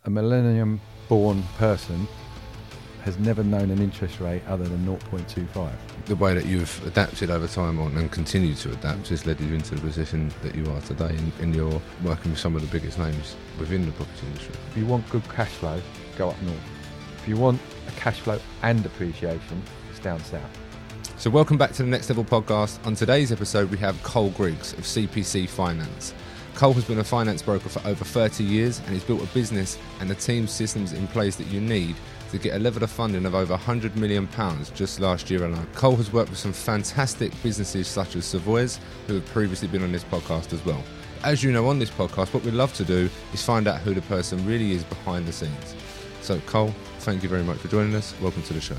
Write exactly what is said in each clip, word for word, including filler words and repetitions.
a millennium-born person has never known an interest rate other than zero point two five. The way that you've adapted over time on and continue to adapt has led you into the position that you are today, and, and you're working with some of the biggest names within the property industry. If you want good cash flow, go up north. If you want a cash flow and appreciation, it's down south. So welcome back to the Next Level podcast. On today's episode, we have Cole Griggs of C P C Finance. Cole has been a finance broker for over thirty years, and he's built a business and the team systems in place that you need to get a level of funding of over one hundred million pounds just last year alone. Cole has worked with some fantastic businesses such as Savoy's, who have previously been on this podcast as well. As you know, on this podcast, what we love to do is find out who the person really is behind the scenes. So Cole, thank you very much for joining us. Welcome to the show.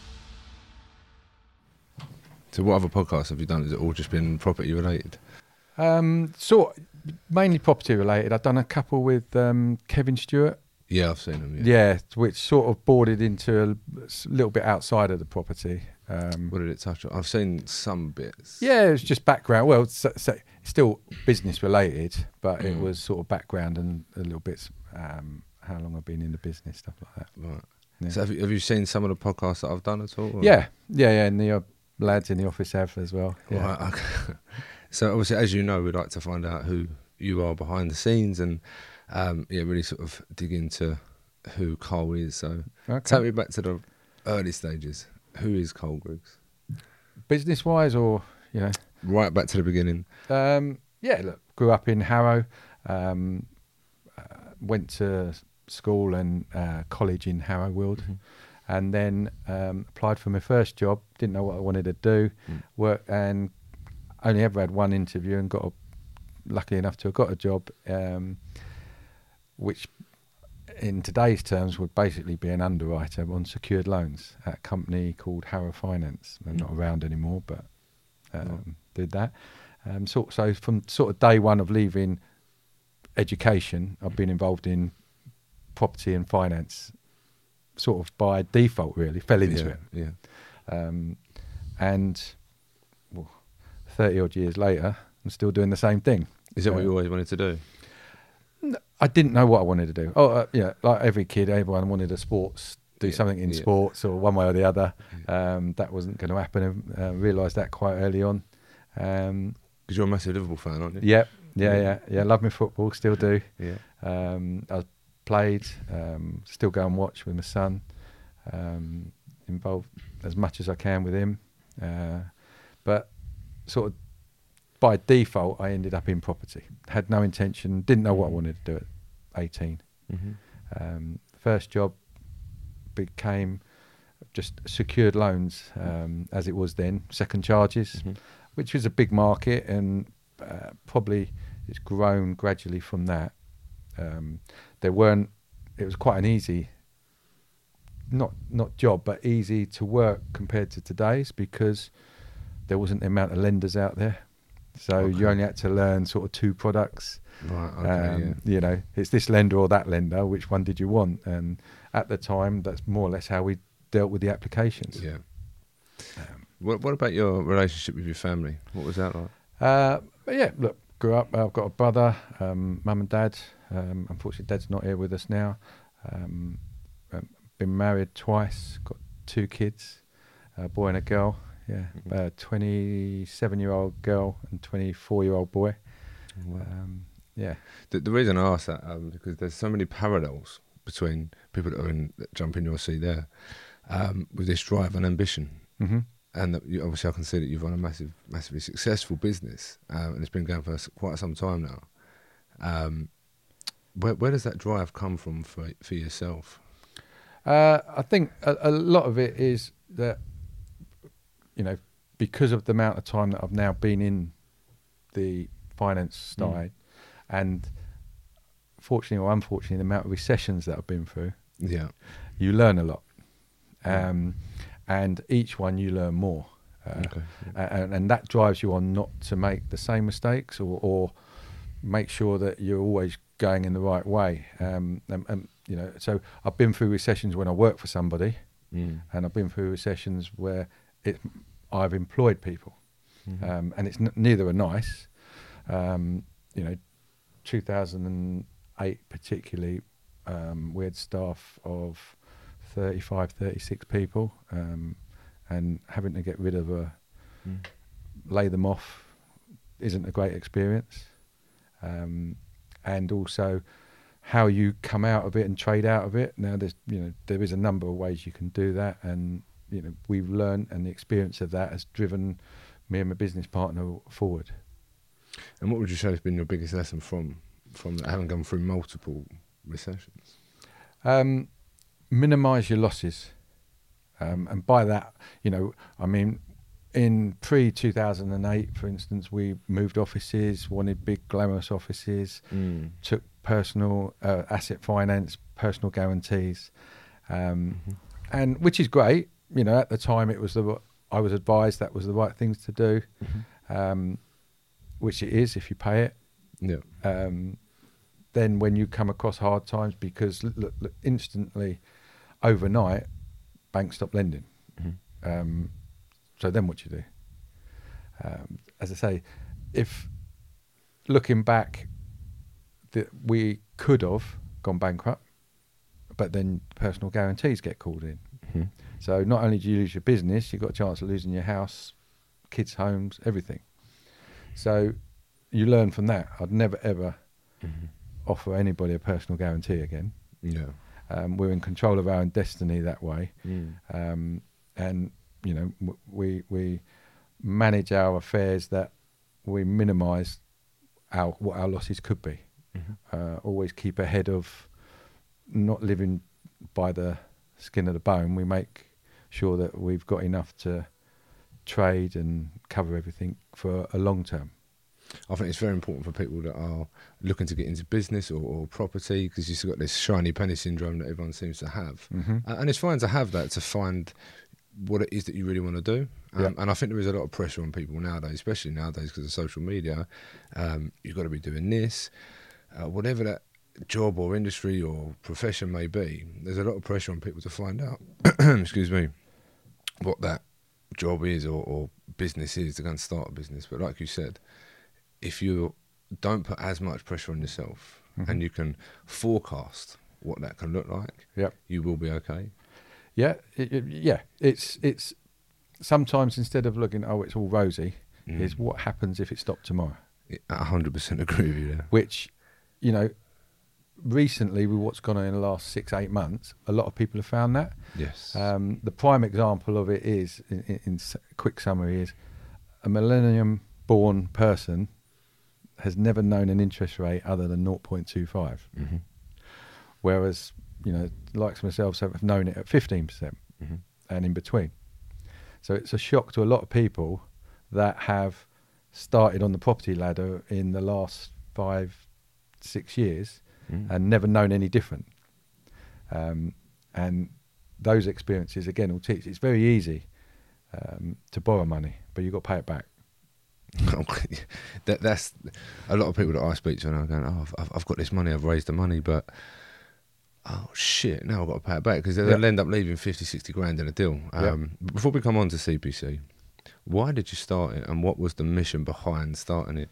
So what other podcasts have you done? Has it all just been property related? Um, sort mainly property related. I've done a couple with um, Kevin Stewart. Yeah, I've seen them. Yeah. yeah, which sort of boarded into a little bit outside of the property. Um, what did it touch on? I've seen some bits. Yeah, it was just background. Well, so, so it's still business related, but Mm. it was sort of background and a little bit um, how long I've been in the business, stuff like that. Right. Yeah. So have you, have you seen some of the podcasts that I've done at all? Or? Yeah, yeah, yeah. And the uh, lads in the office have as well. Yeah. Right, okay. So obviously, as you know, we'd like to find out who you are behind the scenes and um, yeah, really sort of dig into who Cole is. So Okay. take me back to the early stages. Who is Cole Griggs? Business wise, or you know, Right back to the beginning. um, yeah. Look, grew up in Harrow. Um, uh, went to school and uh, college in Harrow Weald, Mm-hmm. and then um, applied for my first job. Didn't know what I wanted to do. Mm. Work and only ever had one interview and got a, lucky enough to have got a job, um, which in today's terms would basically be an underwriter on secured loans at a company called Harrow Finance. They're not around anymore, but um, did that. Um, so, so from sort of day one of leaving education, I've been involved in property and finance, sort of by default. Really fell into yeah, it, yeah. um, and well, thirty odd years later, I'm still doing the same thing. Is that Uh, what you always wanted to do? I didn't know what I wanted to do. Oh, uh, yeah, like every kid, everyone wanted a sports, do Yeah, something in yeah. sports or one way or the other. Um, that wasn't going to happen. I uh, realised that quite early on. Um, Because you're a massive Liverpool fan, aren't you? yeah, yeah, Yeah. yeah, yeah. Love my football, still do. Yeah. Um, I played, um, still go and watch with my son. Um, involved as much as I can with him, uh, but sort of by default, I ended up in property. Had no intention, didn't know what I wanted to do at eighteen. Mm-hmm. Um, first job became just secured loans, um, as it was then, second charges, Mm-hmm. which was a big market, and uh, probably it's grown gradually from that. Um, there weren't, it was quite an easy, not not job, but easy to work compared to today's, because there wasn't the amount of lenders out there. So Okay. you only had to learn sort of two products. Right, okay, um, yeah. You know, it's this lender or that lender, which one did you want? And at the time, that's more or less how we dealt with the applications. Yeah. Um, What, what about your relationship with your family? What was that like? Uh, but yeah, look, grew up, I've got a brother, um, mum and dad. Um, unfortunately, dad's not here with us now. Um, um, been married twice, got two kids, a boy and a girl. Yeah, Mhm. a twenty-seven-year-old girl and twenty-four-year-old boy. Wow. Um, yeah. The, the reason I ask that um, because there's so many parallels between people that are in that jump in your seat there um, with this drive and ambition, hmm and that you, obviously I can see that you've run a massive, massively successful business, um, and it's been going for s- quite some time now. Um, where, where does that drive come from for for yourself? Uh, I think a, a lot of it is that, you know, because of the amount of time that I've now been in the finance Mm. side, and fortunately or unfortunately, the amount of recessions that I've been through, Yeah, you learn a lot. Yeah. Um, and each one you learn more. Uh, okay. and, and that drives you on not to make the same mistakes, or, or make sure that you're always going in the right way. Um, and, and, you know, so I've been through recessions when I work for somebody, Mm. and I've been through recessions where it, I've employed people, Mhm. um, and it's n- neither are nice. Um, you know, two thousand eight particularly, Um, we had staff of thirty-five, thirty-six people, um, and having to get rid of a, mm. lay them off isn't a great experience. Um, and also how you come out of it and trade out of it. Now there's, you know, there is a number of ways you can do that, and, you know, we've learned, and the experience of that has driven me and my business partner forward. And what would you say has been your biggest lesson from, from that, having gone through multiple recessions? Um, minimise your losses. Um, and by that, you know, I mean, in pre two thousand eight, for instance, we moved offices, wanted big glamorous offices, mm. took personal uh, asset finance, personal guarantees, um, mm-hmm. and which is great. You know, at the time it was the, I was advised that was the right things to do, mm-hmm. um, which it is if you pay it. Yeah. Um, then when you come across hard times, because look, look, instantly, overnight, banks stop lending. Mm-hmm. Um, so then what you do? Um, as I say, if looking back, that we could have gone bankrupt, but then personal guarantees get called in. Mm-hmm. So not only do you lose your business, you've got a chance of losing your house, kids' homes, everything. So you learn from that. I'd never ever mm-hmm. offer anybody a personal guarantee again. Yeah, um, we're in control of our own destiny that way, mm. um, and you know w- we we manage our affairs that we minimise our what our losses could be. Mm-hmm. Uh, always keep ahead of not living by the skin of the bone. We make sure that we've got enough to trade and cover everything for a long term. I think it's very important for people that are looking to get into business or, or property, because you've got this shiny penny syndrome that everyone seems to have. Mm-hmm. Uh, and it's fine to have that, to find what it is that you really want to do. Um, yep. And I think there is a lot of pressure on people nowadays, especially nowadays because of social media. Um, you've got to be doing this. Uh, whatever that job or industry or profession may be, there's a lot of pressure on people to find out, excuse me, what that job is or, or business is to go and start a business. But like you said, if you don't put as much pressure on yourself, mm-hmm. and you can forecast what that can look like, yep. you will be okay. Yeah, it, it, yeah. It's it's sometimes instead of looking, oh, it's all rosy, mm. is what happens if it stopped tomorrow. I one hundred percent agree with you there. Which, you know, recently with what's gone on in the last six, eight months, a lot of people have found that. Yes. Um, the prime example of it is, in, in, in quick summary, is a millennium-born person has never known an interest rate other than zero point two five. Mm-hmm. Whereas, you know, likes myself have known it at fifteen percent mm-hmm. and in between. So it's a shock to a lot of people that have started on the property ladder in the last five, six years mm. and never known any different. Um, and those experiences, again, will teach. It's very easy um, to borrow money, but you've got to pay it back. that, that's a lot of people that I speak to, and I'm going, oh, I've, I've got this money, I've raised the money, but oh shit, now I've got to pay it back, because they'll yeah. end up leaving fifty, sixty grand in a deal. Um, yeah. Before we come on to C P C, why did you start it, and what was the mission behind starting it?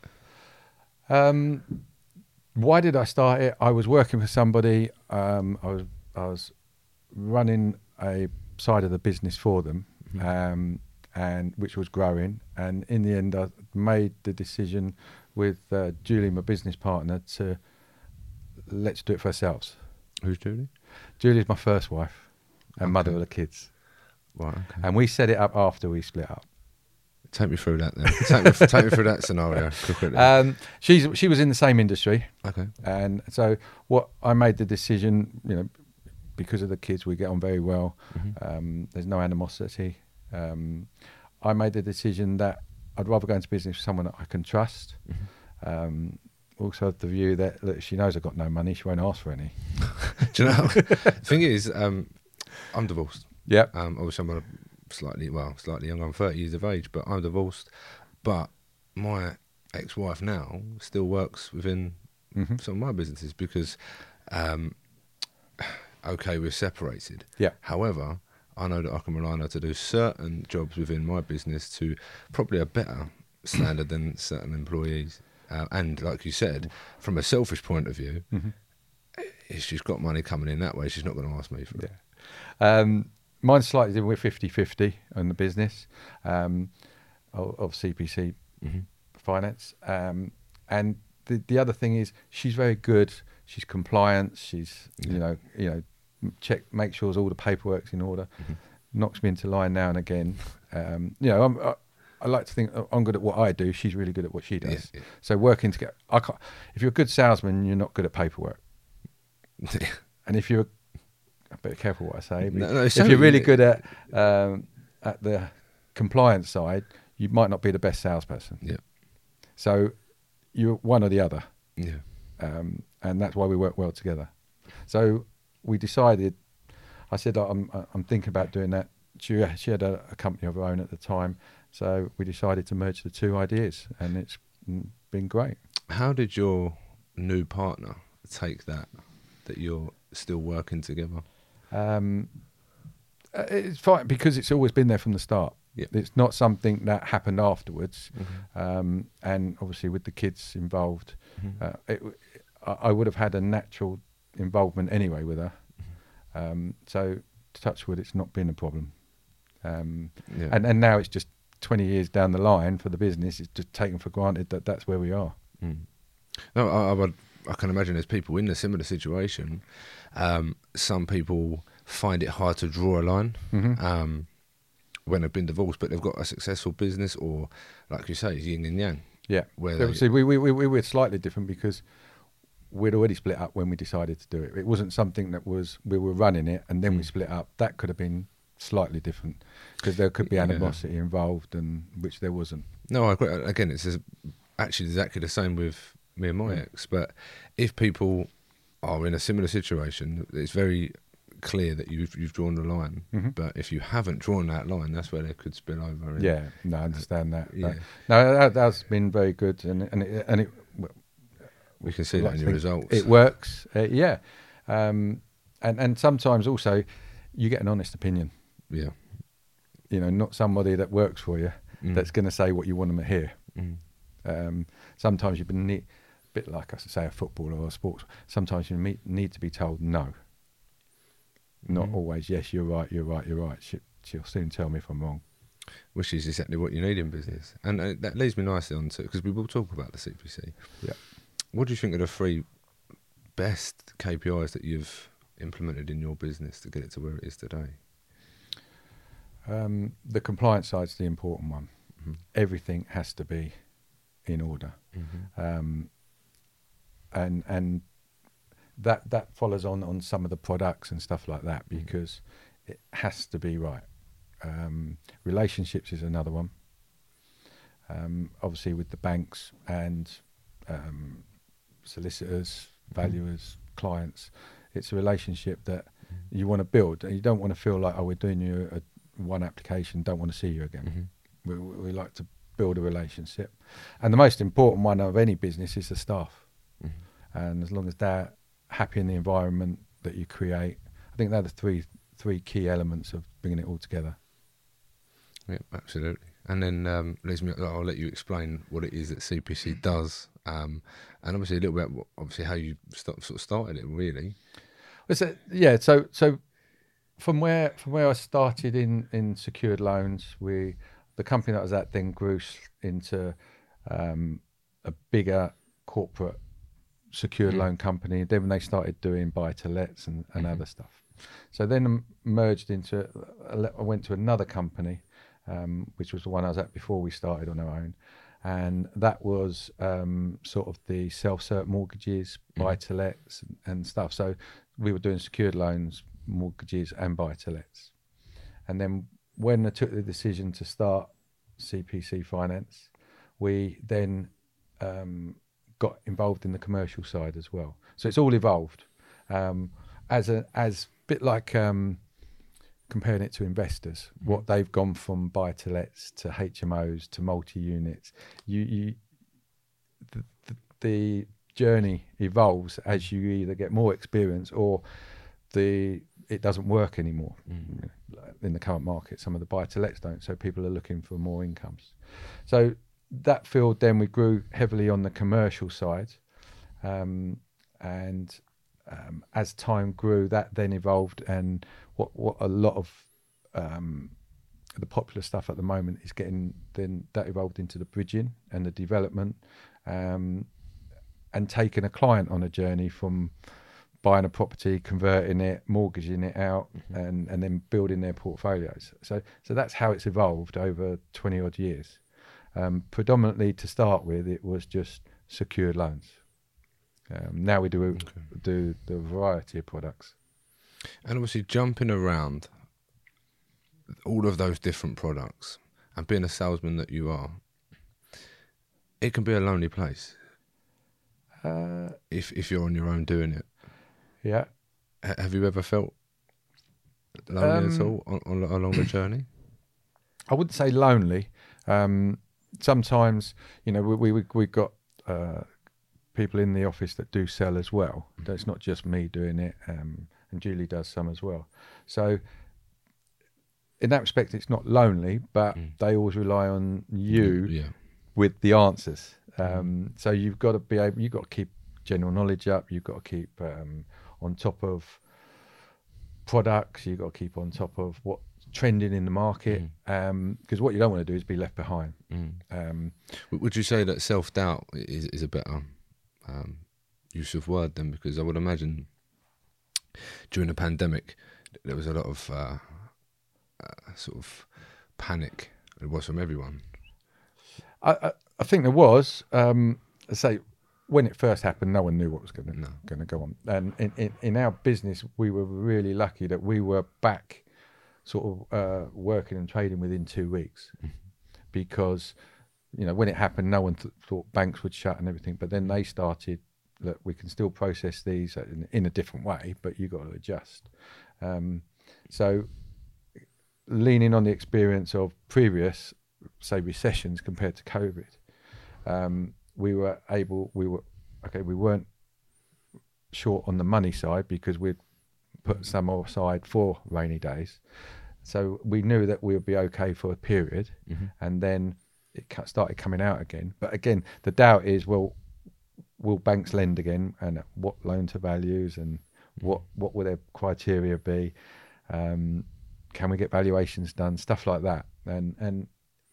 Um, why did I start it? I was working for somebody. Um, I was I was running a side of the business for them. Mm-hmm. Um, and which was growing, and in the end I made the decision with uh, Julie, my business partner, to let's do it for ourselves. Who's Julie? Julie's my first wife and okay. mother of the kids. Right, okay. And we set it up after we split up. Take me through that then. take, me, take me through that scenario quickly. Um, she's she was in the same industry. Okay. And so what I made the decision, you know, because of the kids, we get on very well. Mm-hmm. Um, there's no animosity. Um, I made the decision that I'd rather go into business with someone that I can trust. Mm-hmm. Um, also, the view that look, she knows I've got no money, she won't ask for any. Do you know? The thing is, um, I'm divorced. Yeah. Um, obviously, I'm slightly well, slightly young. I'm thirty years of age, but I'm divorced. But my ex-wife now still works within mm-hmm. some of my businesses because, um, okay, we're separated. Yeah. However, I know that I can rely on her to do certain jobs within my business to probably a better standard than certain employees. Uh, and like you said, from a selfish point of view, mm-hmm. if she's got money coming in that way, she's not going to ask me for it. Yeah. Um, mine's slightly different. We're fifty-fifty on the business um, of, of C P C Mm-hmm. Finance. Um, and the, the other thing is she's very good. She's compliant. She's, Yeah. you know, you know, check, make sure all the paperwork's in order. Mm-hmm. Knocks me into line now and again. Um, you know, I'm, I, I like to think I'm good at what I do. She's really good at what she does. Yeah, yeah. So working together, I can't, if you're a good salesman, you're not good at paperwork. And if you're, I better be careful what I say. No, no, if you're really good at um, at the compliance side, you might not be the best salesperson. Yeah. So you're one or the other. Yeah. Um, and that's why we work well together. So we decided. I said I'm I'm thinking about doing that. She, she had a, a company of her own at the time, so we decided to merge the two ideas, and it's been great. How did your new partner take that? That you're still working together? Um, it's fine because it's always been there from the start. Yep. It's not something that happened afterwards, Mm-hmm. um, and obviously with the kids involved, Mm-hmm. uh, it, I, I would have had a natural involvement anyway with her. Um, so to touch wood, it's not been a problem. Um, Yeah. and, and now it's just twenty years down the line for the business. It's just taken for granted that that's where we are. Mm. No, I, I would. I can imagine there's people in a similar situation. Um, some people find it hard to draw a line Mm-hmm. um, when they've been divorced, but they've got a successful business, or like you say, it's yin and yang. Yeah. Where they, Obviously, we, we, we, we were slightly different because we'd already split up when we decided to do it. It wasn't something that was, we were running it and then Mm. we split up. That could have been slightly different because there could be Yeah. animosity involved, and which there wasn't. no, I agree. Again, it's as, actually exactly the same with me and my Mm. ex. But if people are in a similar situation, it's very clear that you've you've drawn the line. Mm-hmm. But if you haven't drawn that line, that's where they could spill over. And, Yeah, no, I understand that. Yeah. But no, that, that's been very good, and and it, and it we can see I'd that like in to your think results. It works, uh, yeah, um, and and sometimes also you get an honest opinion. Yeah. You know, not somebody that works for you Mm. that's going to say what you want them to hear. Mm. Um, sometimes you've been ne- a bit like I say a footballer or a sports. Sometimes you meet, need to be told no. Not Mhm. always yes. You're right. You're right. You're right. She, she'll soon tell me if I'm wrong. Which is exactly what you need in business. And uh, that leads me nicely on to, because we will talk about the C P C. Yeah. What do you think are the three best K P Is that you've implemented in your business to get it to where it is today? Um, the compliance side's the important one. Mm-hmm. Everything has to be in order, Mm-hmm. um, and and that that follows on on some of the products and stuff like that Mhm. because it has to be right. Um, relationships is another one. Um, obviously, with the banks and um, solicitors, valuers, clients, it's a relationship that you want to build, and you don't want to feel like, oh, we're doing you a one application, don't want to see you again. Mm-hmm. We, we like to build a relationship, and the most important one of any business is the staff. Mm-hmm. And as long as they're happy in the environment that you create, I think they're the three three key elements of bringing it all together. Yeah, absolutely. And then um, leads me, I'll let you explain what it is that C P C does, um, and obviously a little bit, what- obviously how you start, sort of started it, really. So, yeah, so so from where from where I started in, in secured loans, we the company that I was at then grew s- into um, a bigger corporate secured Mm. loan company. Then when they started doing buy to lets and, and Mhm. other stuff, so then m- merged into I went to another company, um, which was the one I was at before we started on our own, and that was um, sort of the self-cert mortgages, Mhm. buy to lets and, and stuff. So we were doing secured loans, mortgages, and buy to lets. And then when I took the decision to start C P C Finance, we then um, got involved in the commercial side as well. So it's all evolved um, as a as bit like um, comparing it to investors. Mhm. What they've gone from buy to lets to H M Os to multi units. You you the, the, the journey evolves as you either get more experience or the it doesn't work anymore. Mm. In the current market, some of the buy to lets don't, so people are looking for more incomes. So that field, then we grew heavily on the commercial side, um, and um, as time grew, that then evolved, and what what a lot of um, the popular stuff at the moment is getting then that evolved into the bridging and the development, um, and taking a client on a journey from buying a property, converting it, mortgaging it out, mm-hmm. and, and then building their portfolios. So so that's how it's evolved over twenty odd years. Um, predominantly to start with, it was just secured loans. Um, now we do okay. do the variety of products. And obviously jumping around all of those different products and being a salesman that you are, it can be a lonely place. Uh, if if you're on your own doing it. Yeah. H- have you ever felt lonely um, at all on, on, along the journey? I wouldn't say lonely. Um, sometimes, you know, we we we got uh, people in the office that do sell as well. Mm-hmm. It's not just me doing it, um, and Julie does some as well. So in that respect, it's not lonely, but mm. they always rely on you yeah. with the answers. Um, mm. So you've got to be able, you've got to keep general knowledge up. You've got to keep um, on top of products. You've got to keep on top of what's trending in the market. Because mm. um, what you don't want to do is be left behind. Mm. Um, Would you say that self-doubt is, is a better um, use of word then? Because I would imagine during the pandemic, there was a lot of uh, uh, sort of panic. It was from everyone. I, I, I think there was. Um, I say, when it first happened, no one knew what was going to no. going to go on. And in, in, in our business, we were really lucky that we were back, sort of uh, working and trading within two weeks, mm-hmm. because you know when it happened, no one th- thought banks would shut and everything. But then they started that we can still process these in, in a different way, but you got to adjust. Um, so leaning on the experience of previous, say, recessions compared to COVID. Um, we were able, we were, okay, we weren't short on the money side because we'd put some aside for rainy days. So we knew that we would be okay for a period, mm-hmm. and then it started coming out again. But again, the doubt is, well, will banks lend again, and what loan to values, and what, what will their criteria be? Um, can we get valuations done? Stuff like that. And, and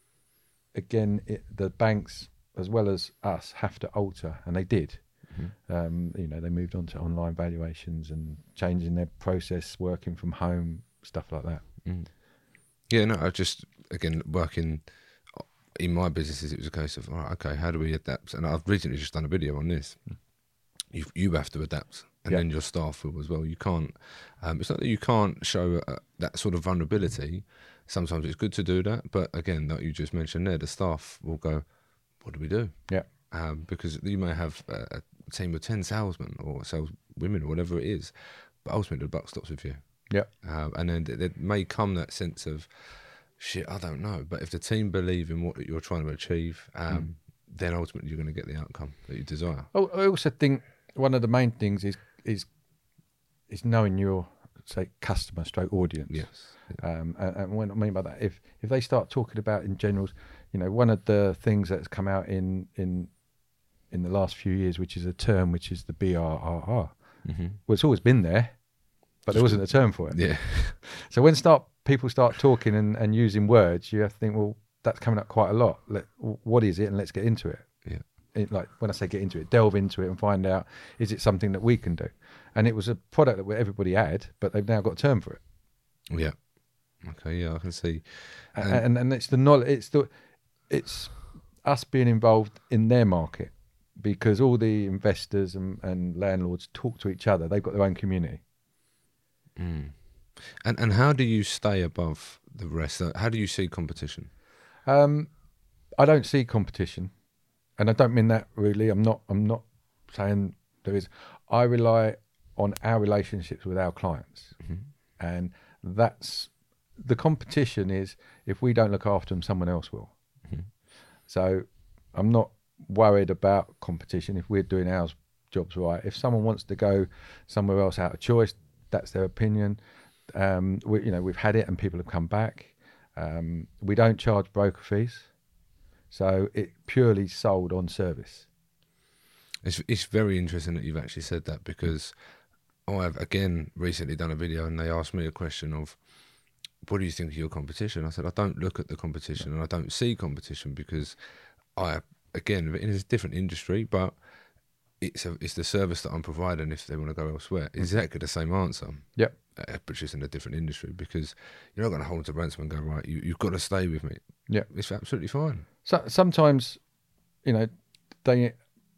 again, it, the banks, as well as us, have to alter, and they did. Mm-hmm. Um, you know, they moved on to online valuations and changing their process, working from home, stuff like that. Mm. Yeah, no, I just, again, working in my businesses, it was a case of, all right, okay, how do we adapt? And I've recently just done a video on this. Mm. You you have to adapt, and yeah. then your staff will as well. You can't, um, it's not that you can't show uh, that sort of vulnerability. Sometimes it's good to do that, but again, like you just mentioned there, the staff will go, what do we do? Yeah. Um, because you may have a, a team of ten salesmen or sales women or whatever it is, but ultimately the buck stops with you. Yeah. Um, and then there may come that sense of, shit, I don't know. But if the team believe in what you're trying to achieve, um, mm. then ultimately you're going to get the outcome that you desire. Oh, I also think one of the main things is is is knowing your, say, customer stroke audience. Yes. Yeah. Um, and, and what I mean by that, if if they start talking about in general, you know, one of the things that's come out in in in the last few years, which is a term, which is the B R R R. Mm-hmm. Well, it's always been there, but there wasn't a term for it. Yeah. So when start people start talking and, and using words, you have to think, well, that's coming up quite a lot. Let, what is it, and let's get into it. Yeah. It, like when I say get into it, delve into it and find out, is it something that we can do? And it was a product that everybody had, but they've now got a term for it. Yeah. Okay. Yeah, I can see. And and, and it's the knowledge. It's the it's us being involved in their market, because all the investors and, and landlords talk to each other. They've got their own community. Mm. And and how do you stay above the rest? How do you see competition? Um, I don't see competition, and I don't mean that rudely. I'm not. I'm not saying there is. I rely on our relationships with our clients, mm-hmm. and that's the competition. Is if we don't look after them, someone else will. Mm-hmm. So I'm not worried about competition if we're doing our jobs right. If someone wants to go somewhere else out of choice, that's their opinion. Um, we, you know, we've had it and people have come back. Um, we don't charge broker fees, so it purely sold on service. It's it's very interesting that you've actually said that, because I've again recently done a video and they asked me a question of, what do you think of your competition? I said, I don't look at the competition and I don't see competition because I, again, it is a different industry, but it's a, it's the service that I'm providing if they want to go elsewhere. Exactly the same answer. Yep. Uh, but just in a different industry, because you're not going to hold to ransom and go, right, you, you've got to stay with me. Yeah. It's absolutely fine. So sometimes, you know, they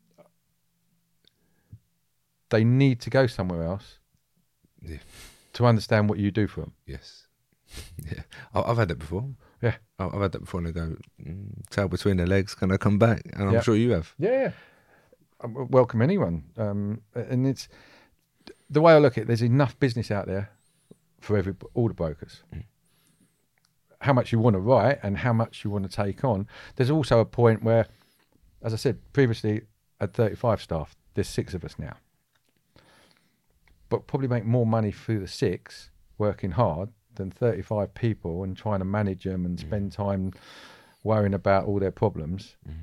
they need to go somewhere else Yeah. to understand what you do for them. Yes. Yeah, I- I've had that before. Yeah. I- I've had that before and they go, mm, tail between their legs, can I come back? And I'm Yeah. sure you have. Yeah, yeah. I w- welcome anyone. Um, and it's the way I look at it, there's enough business out there for every all the brokers. Mm. How much you want to write and how much you want to take on. There's also a point where, as I said previously, at thirty-five staff, there's six of us now. But probably make more money through the six working hard than thirty-five people and trying to manage them and spend time worrying about all their problems Mm.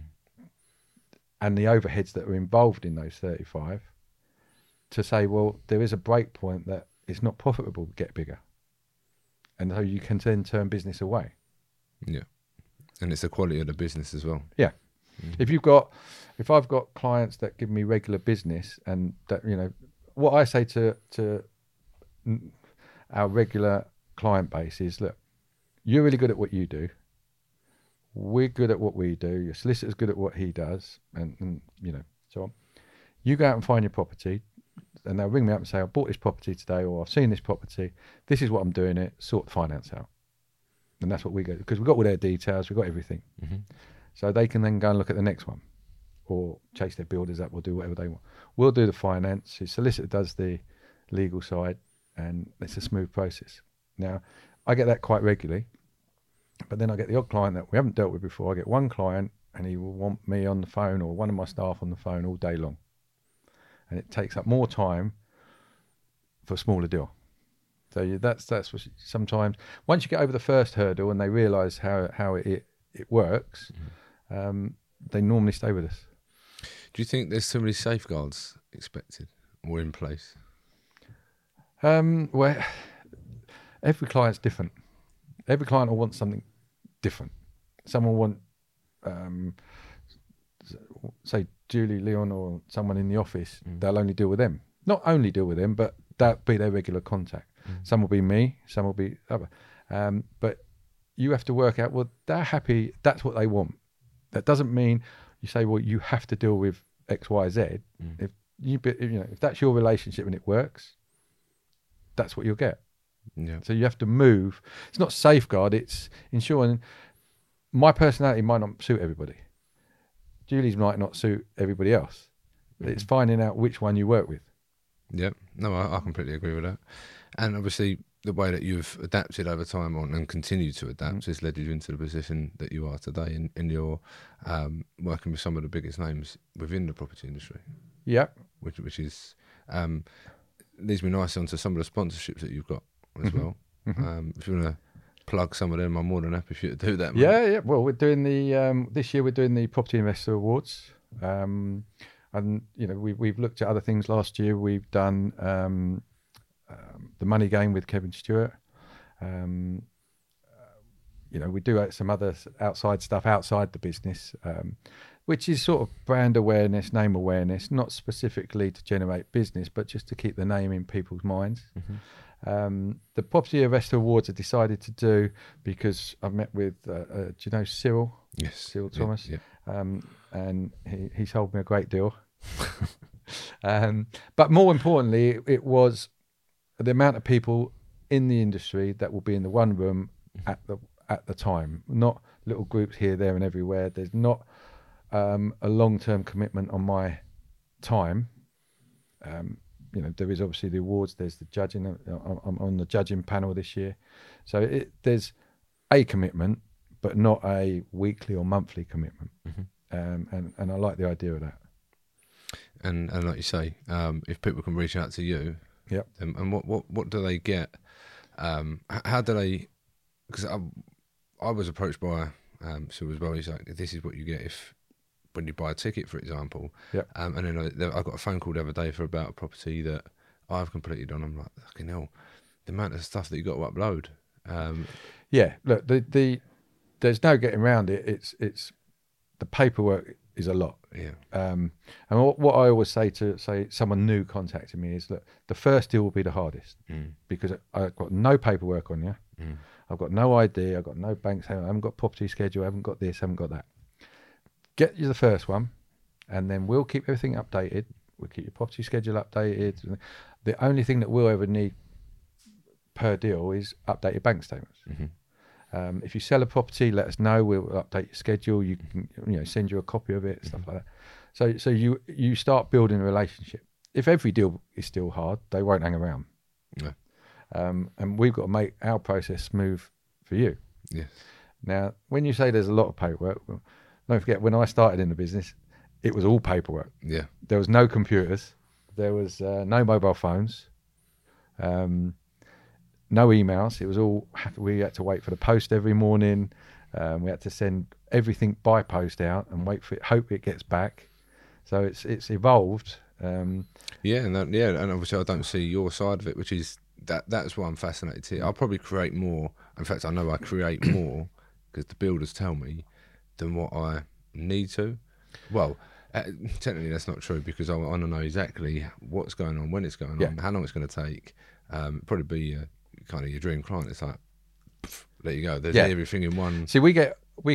and the overheads that are involved in those thirty-five, to say, well, there is a break point that it's not profitable to get bigger. And so you can then turn business away. Yeah. And it's the quality of the business as well. Yeah. Mm. If you've got, if I've got clients that give me regular business and that, you know, what I say to, to our regular client base is, look, you're really good at what you do. We're good at what we do. Your solicitor's good at what he does. And, and you know, so on. You go out and find your property and they'll ring me up and say, I bought this property today, or I've seen this property. This is what I'm doing it. Sort the finance out. And that's what we go, because we've got all their details. We've got everything. Mm-hmm. So they can then go and look at the next one or chase their builders up or do whatever they want. We'll do the finance. His solicitor does the legal side, and it's a smooth process. Now, I get that quite regularly, but then I get the odd client that we haven't dealt with before. I get one client and he will want me on the phone or one of my staff on the phone all day long. And it takes up more time for a smaller deal. So you, that's that's what sometimes, once you get over the first hurdle and they realise how, how it, it works, mm-hmm. um, they normally stay with us. Do you think there's too many safeguards expected or in place? Um, well, every client's different. Every client will want something different. Some will want, um, say, Julie, Leon, or someone in the office. Mm. They'll only deal with them. Not only deal with them, but that'll be their regular contact. Mm. Some will be me, some will be other. Um, but you have to work out, well, they're happy, that's what they want. That doesn't mean you say, well, you have to deal with X, Y, Z. Mm. If you, you know, if that's your relationship and it works, that's what you'll get. Yeah. So you have to move. It's not safeguard, it's ensuring. My personality might not suit everybody. Julie's might not suit everybody else. Mm-hmm. It's finding out which one you work with. Yeah, no, I, I completely agree with that. And obviously, the way that you've adapted over time on and continue to adapt mm-hmm. has led you into the position that you are today, in, in your um, working with some of the biggest names within the property industry. Yeah, which which is um, leads me nicely onto some of the sponsorships that you've got as mm-hmm. well. Mm-hmm. Um, if you want to plug some of them, I'm more than happy for you to do that. Mate. Yeah, yeah. Well, we're doing the um, this year we're doing the Property Investor Awards, um, and you know we we've looked at other things. Last year we've done um, um, the Money Game with Kevin Stewart. Um, uh, you know we do some other outside stuff outside the business, um, which is sort of brand awareness, name awareness, not specifically to generate business, but just to keep the name in people's minds. Mm-hmm. Um, the Property Investor Awards are decided to do because I've met with, uh, uh, do you know Cyril? Yes. Cyril Thomas. Yeah, yeah. Um, and he, he sold me a great deal. um, but more importantly, it, it was the amount of people in the industry that will be in the one room at the at the time, not little groups here, there and everywhere. There's not um, a long-term commitment on my time. Um, You know, there is obviously the awards. There's the judging. I'm on the judging panel this year, so it, there's a commitment, but not a weekly or monthly commitment. Mm-hmm. Um, and and I like the idea of that. And and like you say, um, if people can reach out to you, yeah. And, and what, what what do they get? Um, how do they? Because I I was approached by um, Sue as well. He's like, this is what you get if. When you buy a ticket, for example, yeah. um, and then I, I got a phone call the other day for about a property that I've completed on. I'm like, fucking hell, the amount of stuff that you got to upload. Um, Yeah, look, the the there's no getting around it. It's it's the paperwork is a lot. yeah, Um, and what, what I always say to say someone new contacting me is that the first deal will be the hardest mm. because I've got no paperwork on you. Mm. I've got no I D. I've got no bank statement. I haven't got property schedule. I haven't got this. I haven't got that. Get you the first one, and then we'll keep everything updated. We'll keep your property schedule updated. The only thing that we'll ever need per deal is updated bank statements. Mm-hmm. Um, if you sell a property, let us know. We'll update your schedule. You can, you know, send you a copy of it, mm-hmm. stuff like that. So, so you you start building a relationship. If every deal is still hard, they won't hang around. No. Um, and we've got to make our process smooth for you. Yes. Now, when you say there's a lot of paperwork, well, don't forget when I started in the business, it was all paperwork. Yeah. There was no computers. There was uh, no mobile phones. Um, No emails. It was all, we had to wait for the post every morning. Um, we had to send everything by post out and wait for it, hope it gets back. So it's it's evolved. Um, yeah, and that, yeah, and obviously I don't see your side of it, which is that that's why I'm fascinated to. I'll probably create more. In fact, I know I create more because the builders tell me than what I need to. Well, uh, technically that's not true because I want to know exactly what's going on, when it's going yeah. on, how long it's going to take. Um, probably be uh, kind of your dream client. It's like, pff, there you go. There's yeah. everything in one. See, we get we.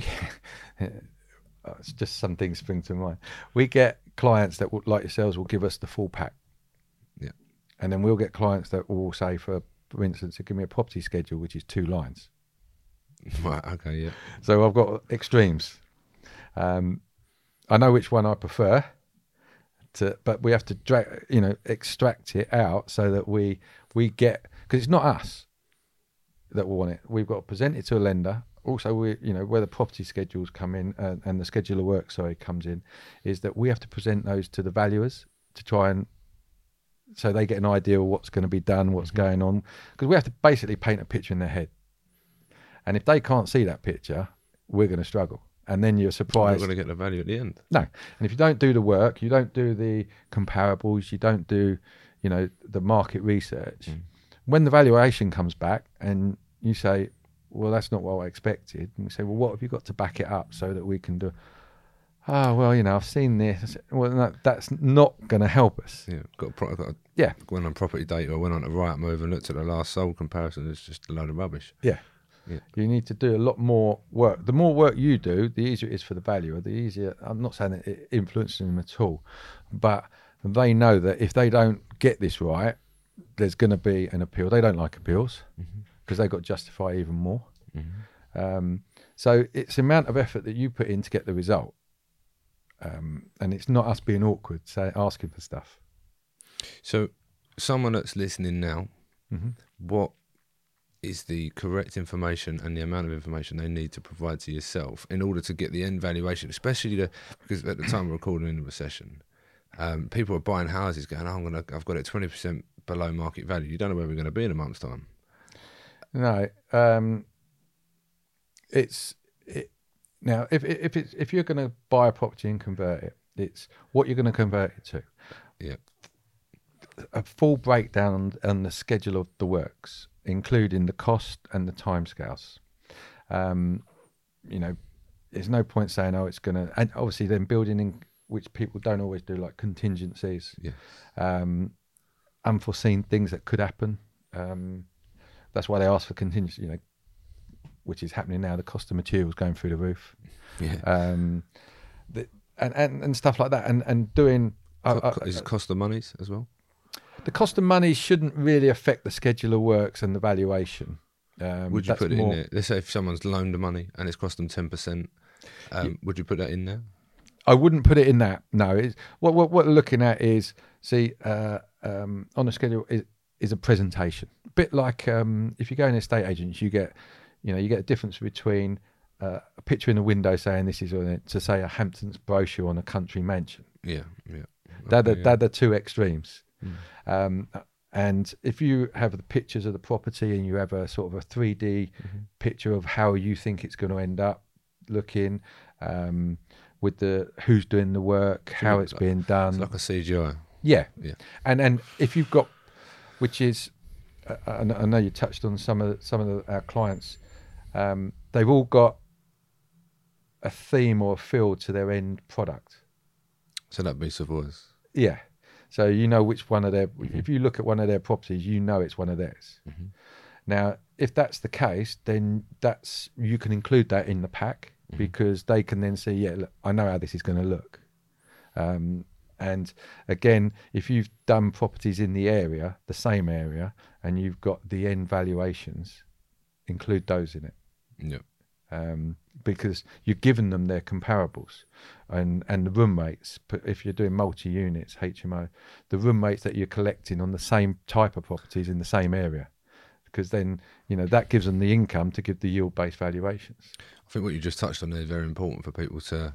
Oh, it's just some things spring to mind. We get clients that, will, like yourselves, will give us the full pack. Yeah. And then we'll get clients that will say, for for instance, give me a property schedule, which is two lines. Right. Okay. Yeah. So I've got extremes. Um, I know which one I prefer. To, but we have to drag, you know, extract it out so that we we get, because it's not us that will want it. We've got to present it to a lender. Also, we, you know, where the property schedules come in uh, and the schedule of work, sorry, comes in, is that we have to present those to the valuers to try and, so they get an idea of what's going to be done, what's mm-hmm. going on, because we have to basically paint a picture in their head. And if they can't see that picture, we're going to struggle. And then you're surprised. You're not going to get the value at the end. No. And if you don't do the work, you don't do the comparables, you don't do, you know, the market research. Mm. When the valuation comes back and you say, well, that's not what I expected. And you say, well, what have you got to back it up so that we can do? Oh, well, you know, I've seen this. Well, no, that's not going to help us. Yeah. Got a pro- got a, yeah. Went on property data or went on a Rightmove and looked at the last sold comparison. It's just a load of rubbish. Yeah. Yeah. You need to do a lot more work. The more work you do, the easier it is for the valuer. The easier, I'm not saying that it influences them at all, but they know that if they don't get this right, there's going to be an appeal. They don't like appeals because mm-hmm. they've got to justify even more. Mm-hmm. Um, so it's the amount of effort that you put in to get the result. Um, and it's not us being awkward, say, asking for stuff. So someone that's listening now, mm-hmm. what is the correct information and the amount of information they need to provide to yourself in order to get the end valuation, especially the, because at the time we're recording in the recession, um, people are buying houses going, oh, I'm gonna, I've got it twenty percent below market value. You don't know where we're going to be in a month's time. No. Um, it's it, now, if, if, it's, if you're going to buy a property and convert it, it's what you're going to convert it to. Yeah. A full breakdown on, on the schedule of the works, including the cost and the timescales. Um, you know, there's no point saying, oh, it's going to, and obviously then building in, which people don't always do, like contingencies, yes. um, unforeseen things that could happen. Um, that's why they ask for contingency, you know, which is happening now. The cost of materials going through the roof. Yeah. Um, the, and, and, and stuff like that. And, and doing... Co- uh, is it cost of monies as well? The cost of money shouldn't really affect the schedule of works and the valuation. Um, would you put it more, in there? Let's say if someone's loaned the money and it's cost them ten percent, um, yeah. would you put that in there? I wouldn't put it in that. No. It's, what, what what we're looking at is, see, uh, um, on a schedule is, is a presentation. A bit like um, if you go in estate agents, you get, you know, you get a difference between uh, a picture in a window saying this is on it to say a Hamptons brochure on a country mansion. Yeah, yeah. They're, Okay, the, yeah. they're the two extremes. Mm. Um, and if you have the pictures of the property and you have a sort of a three D mm-hmm. picture of how you think it's going to end up looking, um, with the who's doing the work, how it's like, being done. It's like a C G I. Yeah. Yeah. And and if you've got which is, uh, I I know you touched on some of the, some of the, our clients. Um, they've all got a theme or a feel to their end product. So that'd be Savoy's. Yeah. So you know which one of their. Mm-hmm. If you look at one of their properties, you know it's one of theirs. Mm-hmm. Now, if that's the case, then that's you can include that in the pack mm-hmm. because they can then see, yeah, look, I know how this is going to look. Um, and again, if you've done properties in the area, the same area, and you've got the end valuations, include those in it. Yeah. Um, because you've given them their comparables and, and the room rates. If you're doing multi-units, H M O, the room rates that you're collecting on the same type of properties in the same area. Because then, you know, that gives them the income to give the yield-based valuations. I think what you just touched on there is very important for people to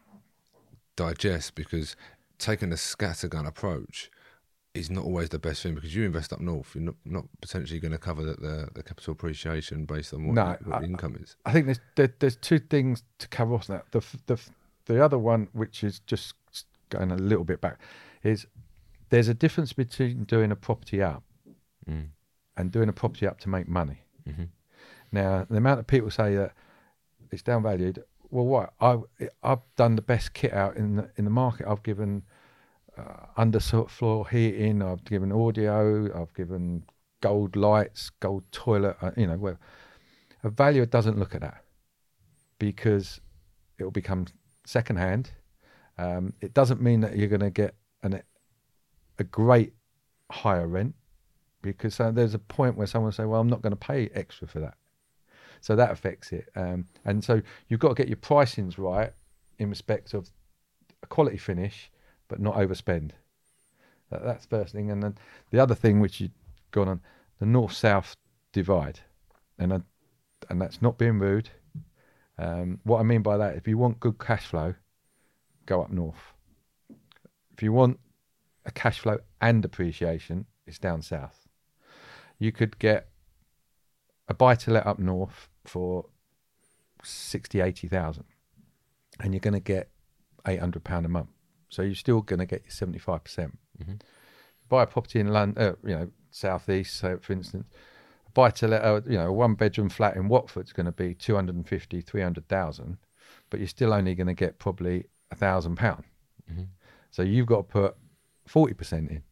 digest, because taking a scattergun approach is not always the best thing, because you invest up north, you're not, not potentially going to cover the, the, the capital appreciation based on what, no, what I, the income is. I think there's there, there's two things to cover off that. The, the, the other one, which is just going a little bit back, is there's a difference between doing a property up mm. and doing a property up to make money. Mm-hmm. Now, the amount of people say that it's downvalued, well, what? I, I've done the best kit out in the, in the market. I've given uh, underfloor heating, I've given audio, I've given gold lights, gold toilet, uh, you know, where a valuer doesn't look at that because it will become secondhand. Um, it doesn't mean that you're going to get an, a great higher rent, because uh, there's a point where someone will say, well, I'm not going to pay extra for that. So that affects it. Um, and so you've got to get your pricings right in respect of a quality finish, but not overspend. That, that's the first thing. And then the other thing which you've gone on, the north-south divide. And I, and that's not being rude. Um, what I mean by that, if you want good cash flow, go up north. If you want a cash flow and appreciation, it's down south. You could get a buy-to-let up north for sixty, eighty thousand, and you're going to get eight hundred pounds a month. So you're still going to get your seventy-five percent. Mm-hmm. Buy a property in London, uh, you know, southeast, so for instance, buy-to-let, uh, you know, a one-bedroom flat in Watford's going to be two hundred fifty, three hundred thousand, but you're still only going to get probably a thousand pounds. Mm-hmm. So you've got to put forty percent in.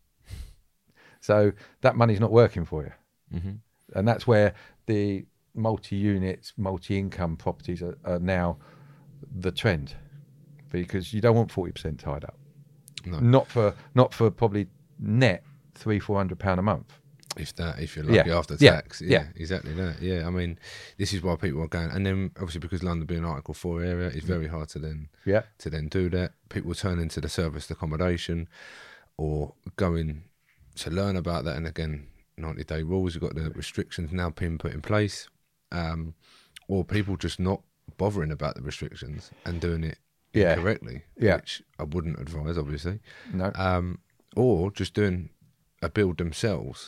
So that money's not working for you. Mm-hmm. And that's where the multi-units, multi-income properties are, are now the trend, because you don't want forty percent tied up. No. Not for not for probably net three, four hundred pound a month. If that, if you're lucky, yeah. after tax, yeah. yeah, yeah, exactly that. Yeah, I mean, this is why people are going, and then obviously because London being an Article Four area, it's very hard to then yeah. to then do that. People turn into the serviced accommodation, or going to learn about that, and again, ninety day rules. You've got the restrictions now being put in place, um, or people just not bothering about the restrictions and doing it yeah. incorrectly, yeah. which I wouldn't advise, obviously. No, um, or just doing a build themselves.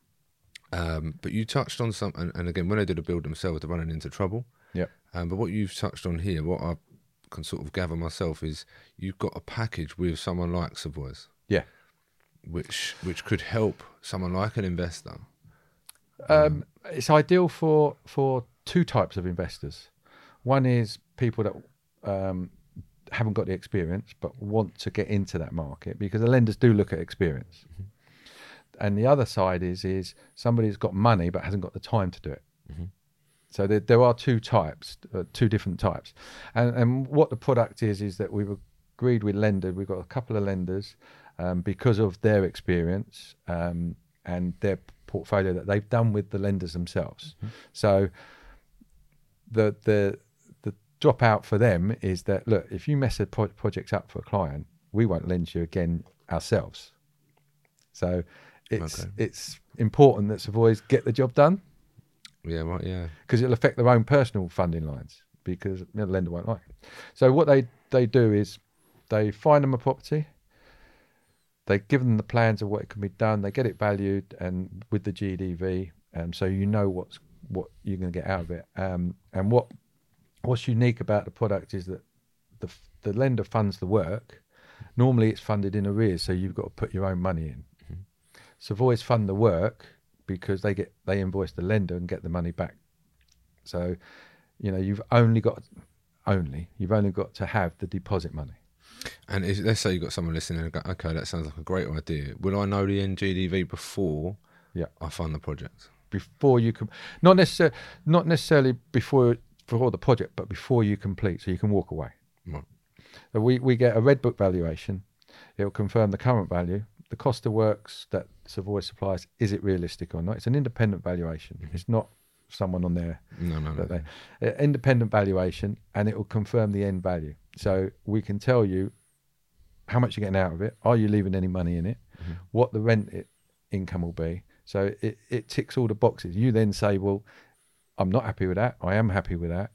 Um, but you touched on some, and, and again, when they do the build themselves, they're running into trouble. Yeah. Um, but what you've touched on here, what I can sort of gather myself is you've got a package with someone like Savoy's. Yeah. Which which could help someone like an investor. Um, um, it's ideal for for two types of investors. One is people that um, haven't got the experience but want to get into that market, because the lenders do look at experience. Mm-hmm. And the other side is is somebody who's got money but hasn't got the time to do it. Mm-hmm. So there, there are two types, uh, two different types. And, and what the product is, is that we've agreed with lenders. We've got a couple of lenders um, because of their experience um, and their portfolio that they've done with the lenders themselves. Mm-hmm. So the the the dropout for them is that, look, if you mess a pro- project up for a client, we won't lend you again ourselves. So it's okay. it's important that Savoy's get the job done. Yeah, right, yeah. Because it'll affect their own personal funding lines, because you know, the lender won't like it. So what they, they do is they find them a property, they give them the plans of what it can be done, they get it valued and with the G D V, um, so you know what's what you're going to get out of it. Um, and what what's unique about the product is that the the lender funds the work. Normally it's funded in arrears, so you've got to put your own money in. Savoy's fund the work because they get they invoice the lender and get the money back. So, you know, you've only got only you've only got to have the deposit money. And is, let's say you've got someone listening and go, okay, that sounds like a great idea. Will I know the N G D V before Yeah. I fund the project? Before you can, not necessarily, not necessarily before before the project, but before you complete, so you can walk away. Right. So we we get a red book valuation. It will confirm the current value, the cost of works that Savoy supplies. Is it realistic or not? It's an independent valuation. Mm-hmm. It's not someone on there. No, no, no. They, uh, independent valuation, and it will confirm the end value. So we can tell you how much you're getting out of it. Are you leaving any money in it? Mm-hmm. What the rent it, income will be. So it, it ticks all the boxes. You then say, well, I'm not happy with that. I am happy with that.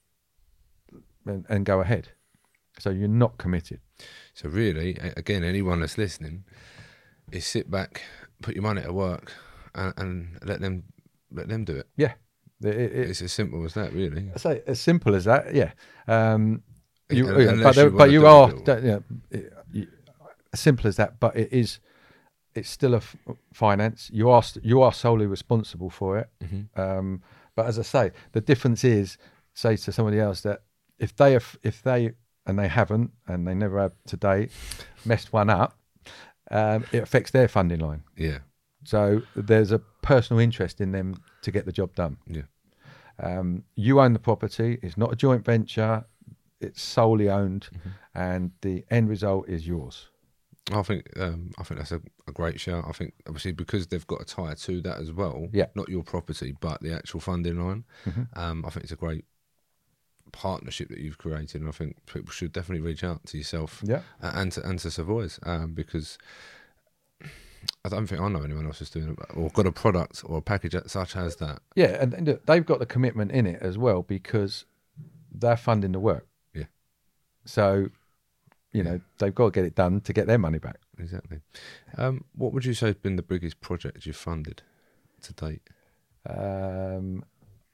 And, and go ahead. So you're not committed. So really, again, anyone that's listening, is sit back, put your money to work, and, and let them let them do it. Yeah. It, it, it's as simple as that, really. I say as simple as that, yeah. Um, you, Un- yeah but you but you do are, it you know, it, you, as simple as that, but it is, it's still a f- finance. You are you are solely responsible for it. Mm-hmm. Um, but as I say, the difference is, say to somebody else that if they have, if they and they haven't, and they never have to date, messed one up, um, it affects their funding line. Yeah. So there's a personal interest in them to get the job done. Yeah. Um, you own the property. It's not a joint venture. It's solely owned, mm-hmm. and the end result is yours. I think um, I think that's a, a great shout. I think obviously because they've got a tie to that as well. Yeah. Not your property, but the actual funding line. Mm-hmm. Um, I think it's a great partnership that you've created, and I think people should definitely reach out to yourself. Yeah. And to and to Savoy's um, because I don't think I know anyone else who's doing it or got a product or a package such as that. Yeah, and, and they've got the commitment in it as well because they're funding the work. Yeah. So, you know, they've got to get it done to get their money back. Exactly. Um, what would you say has been the biggest project you've funded to date? Um,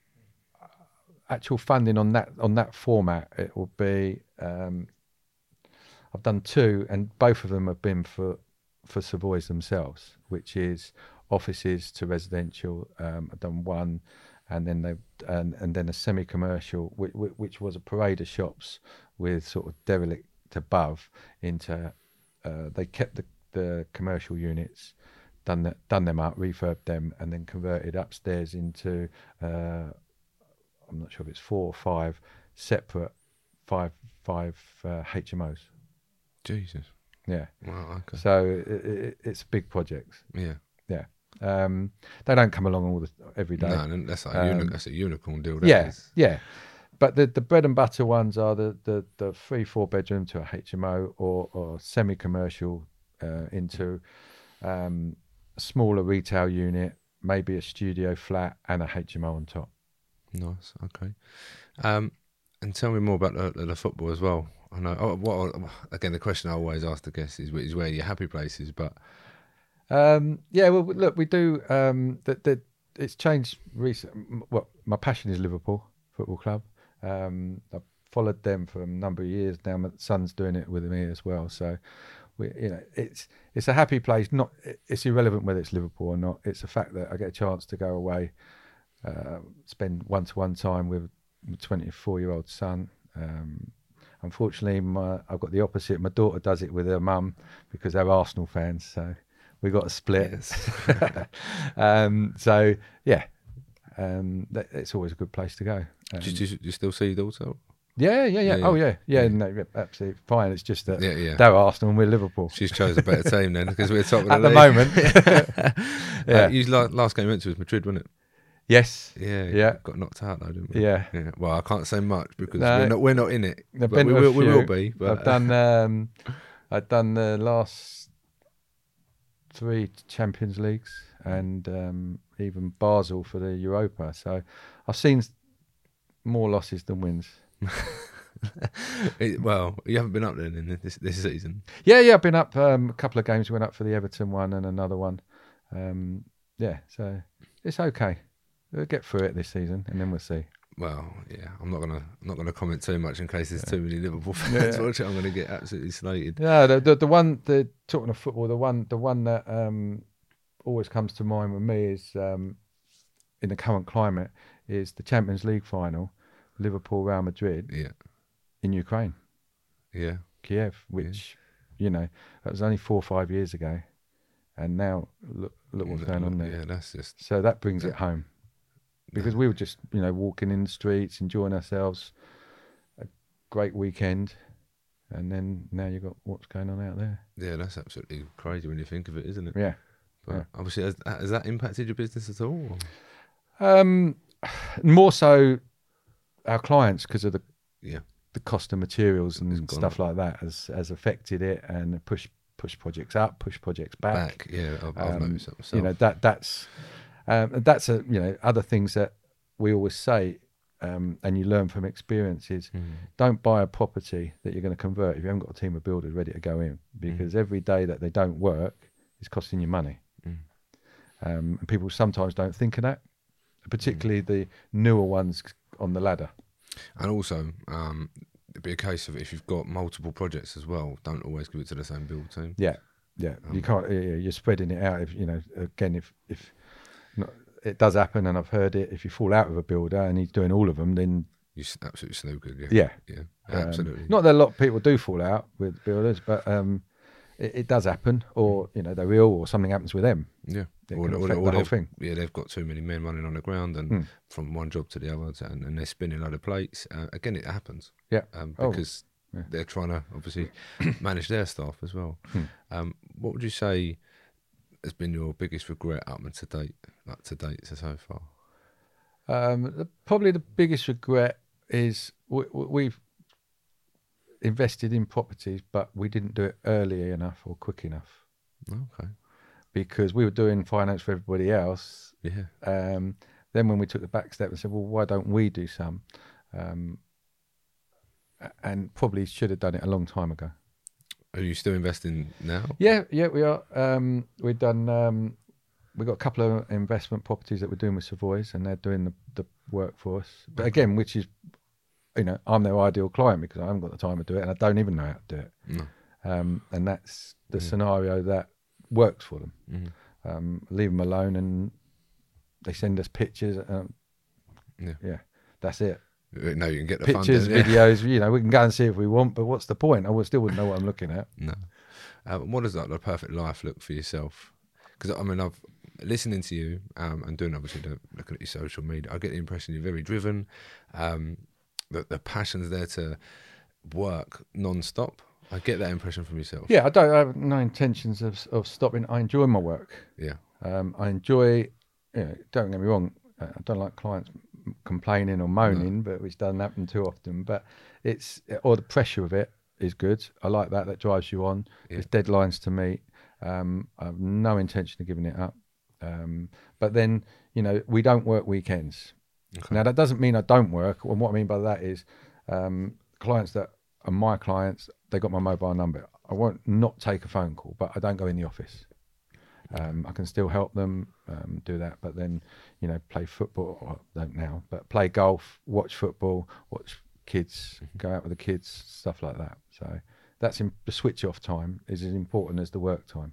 actual funding on that on that format, it will be. Um, I've done two, and both of them have been for for Savoy's themselves, which is offices to residential. Um, I've done one, and then they and and then a semi-commercial, which, which was a parade of shops with sort of derelict above into. Uh, they kept the the commercial units, done that, done them up, refurbed them, and then converted upstairs into. Uh, I'm not sure if it's four or five separate five five uh, H M Os. Jesus. Yeah. Wow. Okay. So it, it, it's big projects. Yeah. Yeah. Um, they don't come along all the every day. No, that's like um, a uni- that's a unicorn deal. That yeah. is. Yeah. But the, the bread and butter ones are the, the, the three, four bedroom to a H M O or, or semi-commercial uh, into um, a smaller retail unit, maybe a studio flat and a H M O on top. Nice. Okay. Um, and tell me more about the, the football as well. I know. Oh, what again? The question I always ask the guests is, is where your happy place is. But um, yeah, well, look, we do. Um, that that it's changed recently. Well, my passion is Liverpool Football Club. Um, I've followed them for a number of years now. My son's doing it with me as well. So, we, you know, it's it's a happy place. Not it's irrelevant whether it's Liverpool or not. It's the fact that I get a chance to go away, uh, spend one-to-one time with my twenty-four-year-old son. Um, unfortunately, my I've got the opposite. My daughter does it with her mum because they're Arsenal fans. So we got a split. Yes. um, so yeah, um, that, it's always a good place to go. Um, do, you, do you still see your daughter? Yeah, yeah, yeah. Yeah, Oh, yeah, yeah. yeah. No, absolutely fine. It's just that Yeah, yeah. they're Arsenal and we're Liverpool She's chose a better team then because we're top of the at the league. moment. yeah. Yeah. Uh, you la- last game you went to was Madrid, wasn't it? Yes. Yeah. Yeah. Got knocked out though, didn't we? Yeah. Yeah. Well, I can't say much because No. we're not we're not in it. I've But been we to a will we will few. be. But I've done. Um, I've done the last three Champions Leagues and um, even Basel for the Europa. So I've seen more losses than wins. it, well, you haven't been up there in this this season. Yeah, yeah. I've been up um, a couple of games. Went up for the Everton one and another one. Um, yeah, so it's okay. We'll get through it this season, and then we'll see. Well, yeah, I'm not gonna I'm not gonna comment too much in case there's Yeah. too many Liverpool fans Yeah. watching. I'm gonna get absolutely slated. Yeah, the, the the one the talking of football, the one the one that um, always comes to mind with me is um, in the current climate is the Champions League final, Liverpool Real Madrid Yeah. in Ukraine, Yeah. Kiev, which you know that was only four or five years ago, and now look look what's going on there. Yeah, that's just So that brings that, it home, because we were just you know walking in the streets, enjoying ourselves, a great weekend, and then now you've got what's going on out there. Yeah, that's absolutely crazy when you think of it, isn't it? Yeah. But yeah. obviously, has, has that impacted your business at all? Or? Um, more so our clients, because of the Yeah. the cost of materials and It's gone stuff up. like that has has affected it, and push push projects up, push projects back. Back, yeah, I've, I've Um, noticed that myself. you know that that's um, that's a you know other things that we always say, um, and you learn from experiences. Mm. Don't buy a property that you're going to convert if you haven't got a team of builders ready to go in, because Mm. every day that they don't work is costing you money. Mm. Um, and people sometimes don't think of that, particularly mm. the newer ones on the ladder. And also, um, it'd be a case of if you've got multiple projects as well, don't always give it to the same build team. Yeah, yeah. Um, you can't. You're spreading it out. If you know, again, if if not, it does happen, and I've heard it. If you fall out with a builder and he's doing all of them, then you absolutely snookered. Yeah, yeah, yeah, um, absolutely. Not that a lot of people do fall out with builders, but um, it, it does happen, or you know, they're ill, or something happens with them. Yeah, it or, can or, affect or the whole they've, thing. Yeah, they've got too many men running on the ground and mm. from one job to the other, to, and, and they're spinning a load of plates. Uh, again, it happens. Yeah, um, oh, because yeah. they're trying to obviously manage their staff as well. Hmm. Um, what would you say has been your biggest regret up to date, like to date so, so far? Um, the, probably the biggest regret is we, we've invested in properties, but we didn't do it early enough or quick enough. Okay. Because we were doing finance for everybody else. Yeah. Um, then when we took the back step and said, well, why don't we do some? Um, and probably should have done it a long time ago. Are you still investing now? Yeah, yeah, we are. Um, we've done. Um, we've got a couple of investment properties that we're doing with Savoys, and they're doing the, the work for us. But Okay. again, which is, you know, I'm their ideal client because I haven't got the time to do it, and I don't even know how to do it. No. Um, and that's the Yeah. scenario that works for them. Mm-hmm. Um, leave them alone, and they send us pictures. Um, Yeah. yeah, that's it. No, you can get the Pictures, funding, yeah. videos. You know, we can go and see if we want, but what's the point? I still wouldn't know what I'm looking at. No. Uh, what does like the perfect life look for yourself? Because I mean, I've listening to you um, and doing obviously the, looking at your social media, I get the impression you're very driven. Um, that the passion's there to work non-stop. I get that impression from yourself. Yeah, I don't I have no intentions of of stopping. I enjoy my work. Yeah. Um, I enjoy. You know, don't get me wrong. I don't like clients complaining or moaning, no. but which doesn't happen too often. But it's or the pressure of it is good. I like that. That drives you on. Yeah. There's deadlines to meet. Um, I have no intention of giving it up. Um, but then you know we don't work weekends. Okay. Now that doesn't mean I don't work. And what I mean by that is um, clients that are my clients, they got my mobile number. I won't not take a phone call, but I don't go in the office. Um, I can still help them um, do that, but then, you know, play football, or don't now, but play golf, watch football, watch kids, mm-hmm. go out with the kids, stuff like that. So that's in, the switch off time is as important as the work time.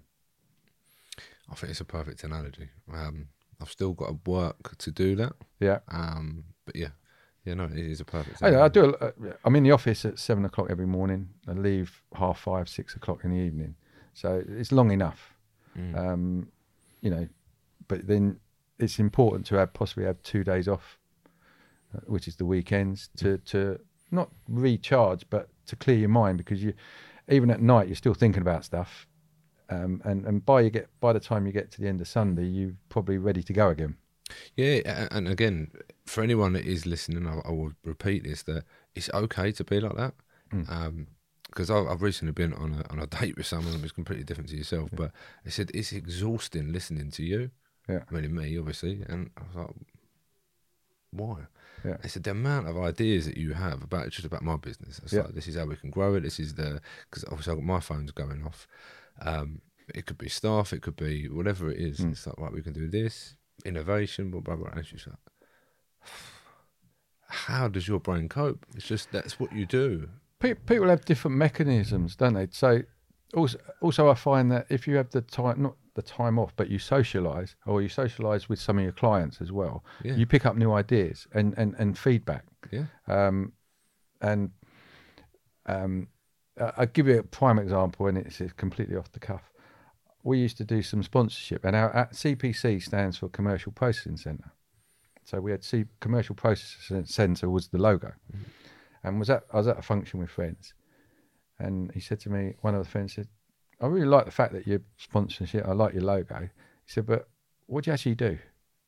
I think it's a perfect analogy. Um, I've still got to work to do that. Yeah. Um, but yeah, yeah, no, it is a perfect analogy. I, I do. Uh, I'm in the office at seven o'clock every morning. I leave half five, six o'clock in the evening. So it's long enough. Mm. Um, you know, but then it's important to have possibly have two days off, uh, which is the weekends, to, to not recharge, but to clear your mind, because you, even at night, you're still thinking about stuff. Um, and, and by you get by the time you get to the end of Sunday, you're probably ready to go again. Yeah, and again, for anyone that is listening, I, I will repeat this, that it's okay to be like that. Mm. Um, because I've recently been on a on a date with someone who's completely different to yourself, yeah. but they said it's exhausting listening to you. Yeah, I mean, me obviously, and I was like, why? Yeah, they said the amount of ideas that you have about just about my business. It's yeah. like, this is how we can grow it. This is the because obviously I've got my phone's going off. Um, it could be staff, it could be whatever it is. Mm. It's like, right, we can do this innovation, blah blah blah. And it's just like, how does your brain cope? It's just that's what you do. People have different mechanisms, don't they? So also, also I find that if you have the time, not the time off, but you socialise, or you socialise with some of your clients as well. Yeah. You pick up new ideas and, and, and feedback. Yeah. Um, and um, I- I'll give you a prime example, and it's, it's completely off the cuff. We used to do some sponsorship, and our, our C P C stands for Commercial Processing Centre. So we had C Commercial Processing Centre was the logo, mm-hmm. and was at I was at a function with friends, and he said to me, one of the friends said, "I really like the fact that you're sponsorship. I like your logo." He said, "But what do you actually do?"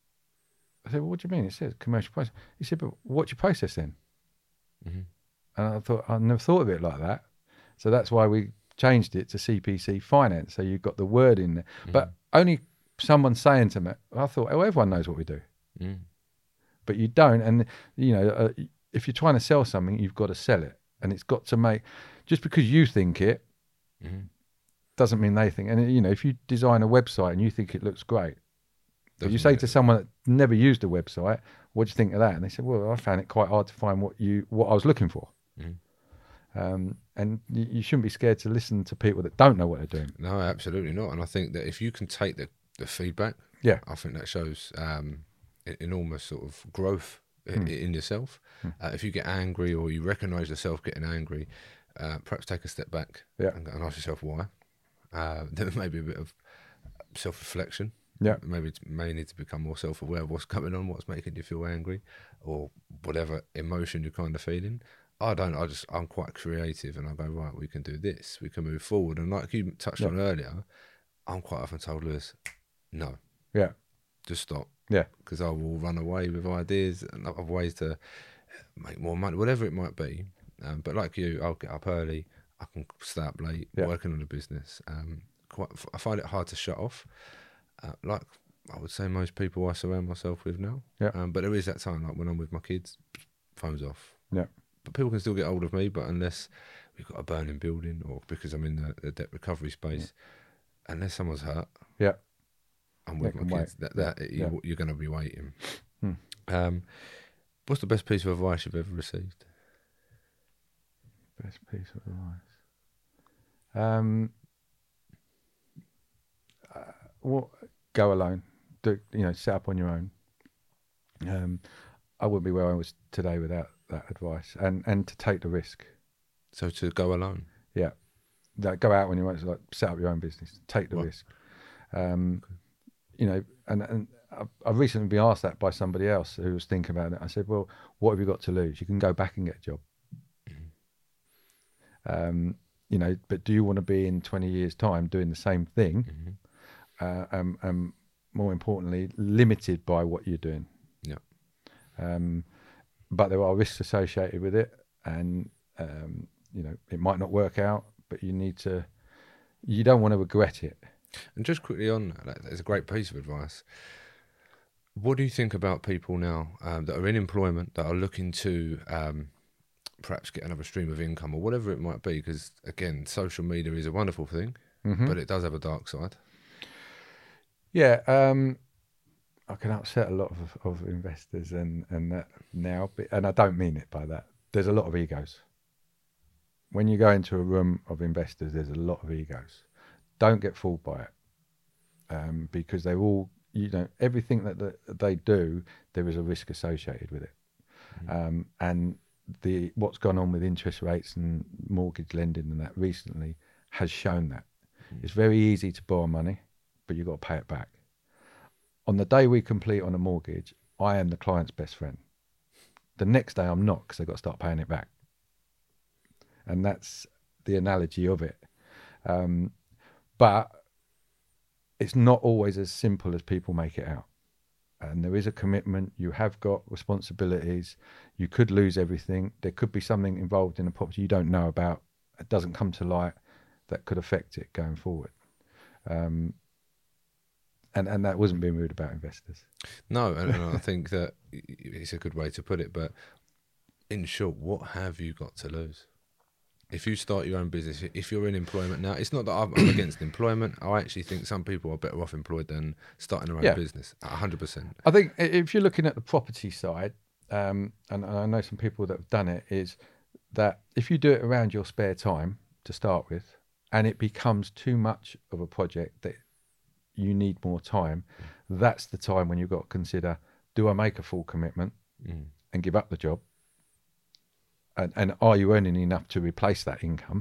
I said, well, "What do you mean? It says commercial process." He said, "But what do you process then?" Mm-hmm. And I thought I never thought of it like that, so that's why we changed it to C P C Finance. So you've got the word in there, mm-hmm. but only someone saying to me, I thought, "Oh, everyone knows what we do." Mm. But you don't, and you know, uh, if you're trying to sell something, you've got to sell it, and it's got to make. Just because you think it mm-hmm. doesn't mean they think. And you know, if you design a website and you think it looks great, but you say it. to someone that never used a website, "What do you think of that?" And they said, "Well, I found it quite hard to find what you what I was looking for." Mm-hmm. Um, and you, you shouldn't be scared to listen to people that don't know what they're doing. No, absolutely not. And I think that if you can take the, the feedback, yeah, I think that shows. Um, enormous sort of growth mm. in yourself. Mm. Uh, if you get angry or you recognise yourself getting angry, uh, perhaps take a step back yeah. and, and ask yourself why. Uh, there may be a bit of self-reflection. Yeah, maybe it may need to become more self-aware of what's going on, what's making you feel angry, or whatever emotion you're kind of feeling. I don't. I just I'm quite creative, and I go right. We can do this. We can move forward. And like you touched yeah. on earlier, I'm quite often told, Lewis, no. Yeah. Just stop. Yeah, because I will run away with ideas and other ways to make more money, whatever it might be. Um, but like you, I'll get up early. I can stay up late yeah. working on a business. Um, quite, I find it hard to shut off. Uh, like I would say, most people I surround myself with now. Yeah. Um, but there is that time, like when I'm with my kids, phone's off. Yeah. But people can still get hold of me, but unless we've got a burning building or because I'm in the, the debt recovery space, yeah. unless someone's hurt. Yeah. I'm with my kids. That, that yeah. you, you're going to be waiting. Hmm. Um, what's the best piece of advice you've ever received? Best piece of advice. Um, uh, well, go alone. Do you know? Set up on your own. Um, I wouldn't be where I was today without that advice, and and to take the risk. So to go alone. Yeah, that go out when you want to like set up your own business. Take the what? risk. Um, okay. You know, and, and I've recently been asked that by somebody else who was thinking about it. I said, well, what have you got to lose? You can go back and get a job. Mm-hmm. Um, you know, but do you want to be in twenty years' time doing the same thing? Mm-hmm. uh, um, um, more importantly, limited by what you're doing. Yeah. Um, but there are risks associated with it, and um, you know, it might not work out, but you need to. You don't want to regret it. And just quickly on that, that's a great piece of advice. What do you think about people now um, that are in employment, that are looking to um, perhaps get another stream of income or whatever it might be? Because, again, social media is a wonderful thing, mm-hmm. but it does have a dark side. Yeah, um, I can upset a lot of, of investors and, and that now, and I don't mean it by that. There's a lot of egos. When you go into a room of investors, there's a lot of egos. Don't get fooled by it, um, because they're all, you know, everything that the, they do, there is a risk associated with it. Mm-hmm. Um, and the what's gone on with interest rates and mortgage lending and that recently has shown that. Mm-hmm. It's very easy to borrow money, but you've got to pay it back. On the day we complete on a mortgage, I am the client's best friend. The next day I'm not, because they've got to start paying it back. And that's the analogy of it. Um, But it's not always as simple as people make it out. And there is a commitment. You have got responsibilities. You could lose everything. There could be something involved in a property you don't know about. It doesn't come to light that could affect it going forward. Um, and, and that wasn't being rude about investors. No, and, and I think that it's a good way to put it. But in short, what have you got to lose? If you start your own business, if you're in employment now, it's not that I'm against employment. I actually think some people are better off employed than starting their own yeah. business, one hundred percent. I think if you're looking at the property side, um, and I know some people that have done it, is that if you do it around your spare time to start with, and it becomes too much of a project that you need more time, that's the time when you've got to consider, do I make a full commitment Mm. and give up the job? And, and are you earning enough to replace that income?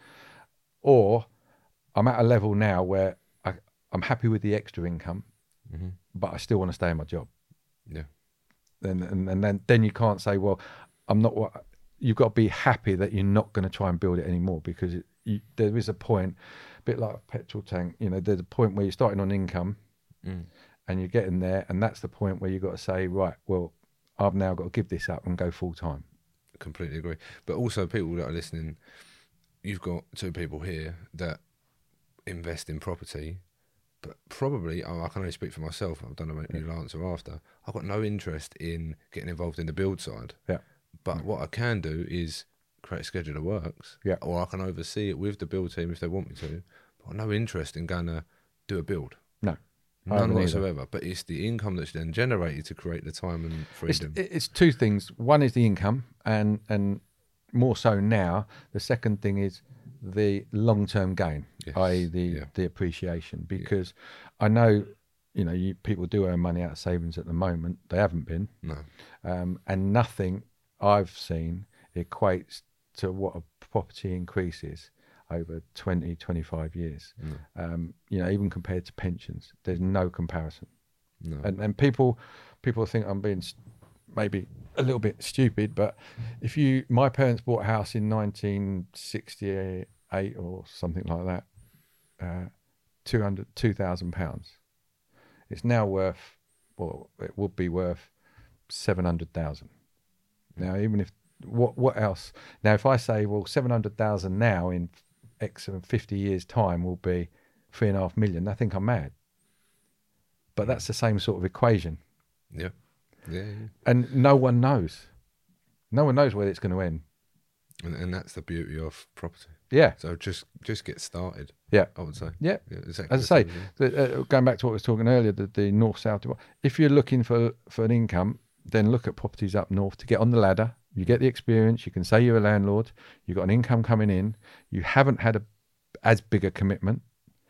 Or I'm at a level now where I, I'm happy with the extra income, Mm-hmm. but I still want to stay in my job. Yeah. And, and, and then, then you can't say, well, I'm not what you've got to be happy that you're not going to try and build it anymore, because it, you, there is a point, a bit like a petrol tank, you know, there's a point where you're starting on income Mm. and you're getting there. And that's the point where you've got to say, right, well, I've now got to give this up and go full time. Completely agree. But also, people that are listening, you've got two people here that invest in property, but probably, oh, I can only speak for myself, I don't know what you'll answer after, I've got no interest in getting involved in the build side. Yeah. But what I can do is create a schedule of works, Yeah. or I can oversee it with the build team if they want me to, but I've no interest in going to do a build. No. I None haven't either. whatsoever. But it's the income that's then generated to create the time and It's, freedom. it's two things. One is the income, and and more so now. The second thing is the long-term gain, Yes, that is the yeah. the appreciation. Because I know, you know, you, people do earn money out of savings at the moment. They haven't been, No. um, and nothing I've seen equates to what a property increase is over twenty, twenty-five years. No. Um, you know, even compared to pensions, there's no comparison. No. And and people people think I'm being s- maybe a little bit stupid, but if you, my parents bought a house in nineteen sixty-eight or something like that, uh, two hundred, two thousand pounds. It's now worth, well, it would be worth seven hundred thousand. Now, even if what what else? Now, if I say, well, seven hundred thousand now in X and fifty years' time will be three and a half million, I think I'm mad. But that's the same sort of equation. Yeah. Yeah. yeah. And no one knows. No one knows where it's going to end. And, and that's the beauty of property. Yeah, So just just get started, yeah, I would say. yeah. Yeah, exactly. As I say, the same, the, uh, going back to what I was talking earlier, the, the north-south divide, if you're looking for, for an income, then look at properties up north to get on the ladder. You get the experience. You can say you're a landlord. You've got an income coming in. You haven't had a as big a commitment.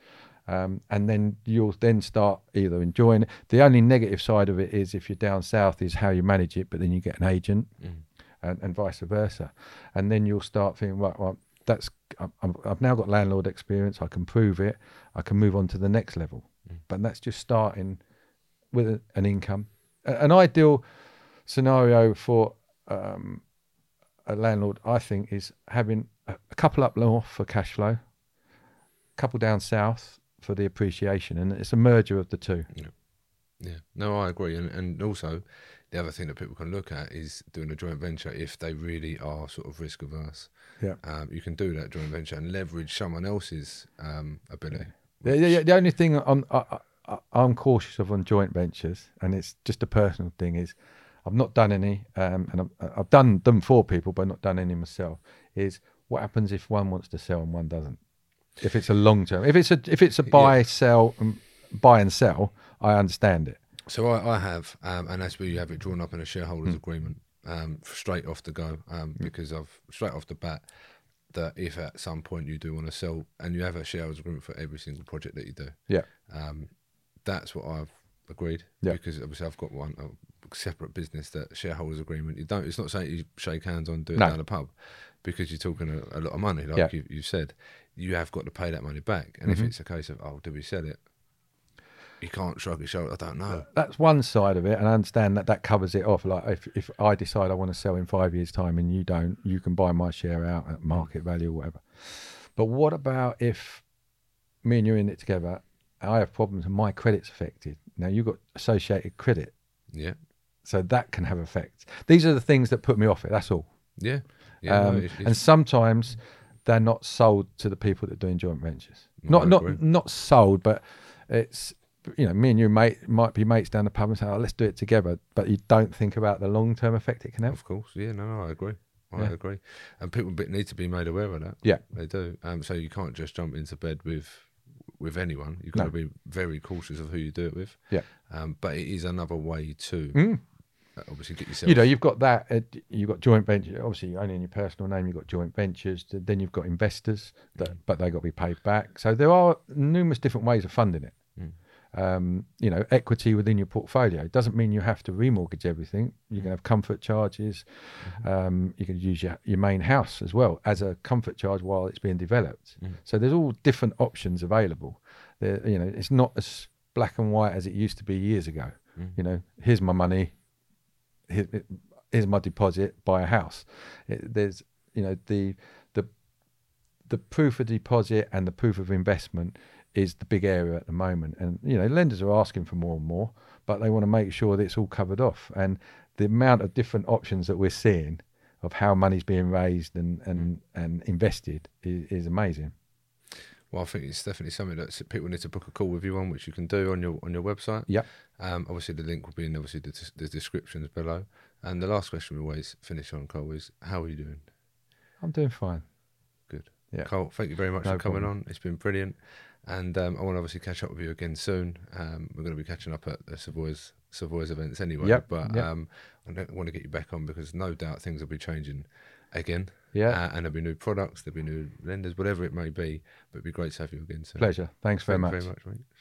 Um, and then you'll then start either enjoying it. The only negative side of it is if you're down south is how you manage it, but then you get an agent Mm. and, and vice versa. And then you'll start thinking, right, well, that's, I'm, I'm- I've now got landlord experience. I can prove it. I can move on to the next level. Mm. But that's just starting with a, an income. A- An ideal scenario for um, a landlord, I think, is having a, a couple up north for cash flow, a couple down south for the appreciation, and it's a merger of the two. Yeah, no, I agree. And and also, the other thing that people can look at is doing a joint venture if they really are sort of risk averse. Yeah. Um, you can do that joint venture and leverage someone else's um, ability. The, the, the only thing I'm I, I, I'm cautious of on joint ventures, and it's just a personal thing, is I've not done any, um, and I've, I've done them for people, but not done any myself. Is what happens if one wants to sell and one doesn't? If it's a long term, if it's a if it's a buy Yeah. sell um, buy and sell, I understand it. So I, I have, um, and that's where you have it drawn up in a shareholders Mm. agreement um, straight off the go, um, because I've straight off the bat that if at some point you do want to sell, and you have a shareholders agreement for every single project that you do, Yeah, um, that's what I've agreed. Yeah. Because obviously I've got one a separate business that shareholders agreement. You don't. It's not saying you shake hands on do it No. down the pub, because you're talking a, a lot of money, like Yeah. you, you said. You have got to pay that money back, and Mhm. if it's a case of oh, did we sell it? You can't shrug your shoulder. I don't know. that's one side of it, and I understand that that covers it off. Like if if I decide I want to sell in five years' time and you don't, you can buy my share out at market value or whatever. But what about if me and you're in it together? I have problems and my credit's affected. Now you've got associated credit, Yeah, so that can have effects. These are the things that put me off it. That's all. yeah, yeah. no, um, it's- and it's- sometimes they're not sold to the people that are doing joint ventures. No, I not agree. not not sold, but it's, you know, me and you mate might be mates down the pub and say, oh, let's do it together, but you don't think about the long term effect it can have. Of course, yeah, no, no, I agree. I Yeah. agree. And people bit- need to be made aware of that. Yeah. They do. Um, so you can't just jump into bed with with anyone. You've got No. to be very cautious of who you do it with. Yeah. Um, but it is another way to Mm. uh, obviously get yourself. You know, you've got that. Uh, you've got joint venture. Obviously, only in your personal name. You've got joint ventures. th- Then you've got investors, that, Mm. but they got to be paid back. So there are numerous different ways of funding it. Mm. um, you know, equity within your portfolio. It doesn't mean you have to remortgage everything. You can have comfort charges. Mm-hmm. Um, you can use your, your main house as well as a comfort charge while it's being developed. Mm-hmm. So there's all different options available. There, you know, it's not as black and white as it used to be years ago. Mm-hmm. You know, here's my money. Here, here's my deposit. Buy a house. It, there's, you know, the the the proof of deposit and the proof of investment is the big area at the moment. And, you know, lenders are asking for more and more, but they want to make sure that it's all covered off. And the amount of different options that we're seeing of how money's being raised and, and, and invested is, is amazing. Well, I think it's definitely something that people need to book a call with you on, which you can do on your on your website. Yep. Um, obviously, the link will be in obviously the, the descriptions below. And the last question we always finish on, Cole, is how are you doing? I'm doing fine. Good. Yeah. Cole, thank you very much No for coming problem. on. It's been brilliant. And um, I want to obviously catch up with you again soon. Um, we're going to be catching up at the Savoy's Savoy's events anyway. Yep. But Yep. Um, I don't want to get you back on because no doubt things will be changing again. Yeah. Uh, and there'll be new products, there'll be new lenders, whatever it may be. But it'd be great to have you again soon. Pleasure. Thanks very Thank much. you very much, mate.